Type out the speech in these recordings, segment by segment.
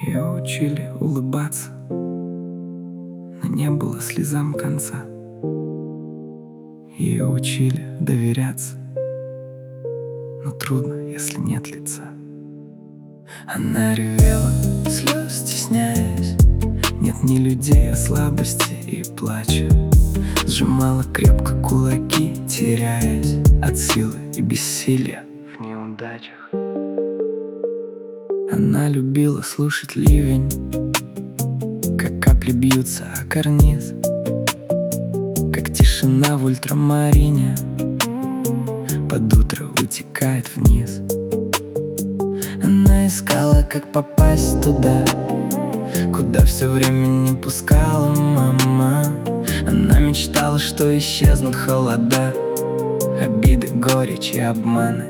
Ее учили улыбаться, но не было слезам конца. Ее учили доверяться, но трудно, если нет лица. Она ревела, слез стесняясь, нет ни людей, а слабости и плача. Сжимала крепко кулаки, теряясь от силы и бессилия в неудачах. Она любила слушать ливень, как капли бьются о карниз, как тишина в ультрамарине под утро утекает вниз. Она искала, как попасть туда, куда все время не пускала мама. Она мечтала, что исчезнут холода, обиды, горечь и обманы.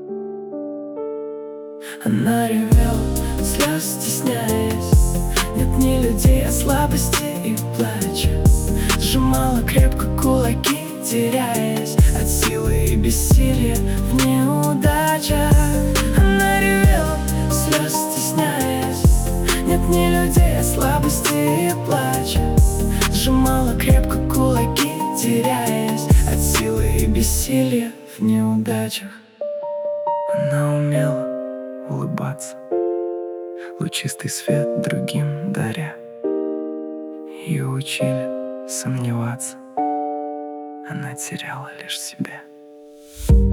Она ревела, слез стесняясь, нет ни людей, а слабости и плача. Сжимала крепко кулаки, теряясь от силы и бессилия в неудачах. Она ревела, слез стесняясь, нет ни людей, а слабости и плача. Сжимала крепко кулаки, теряясь от силы и бессилия в неудачах. Она умела улыбаться, лучистый свет другим даря. Ее учили сомневаться, она теряла лишь себя.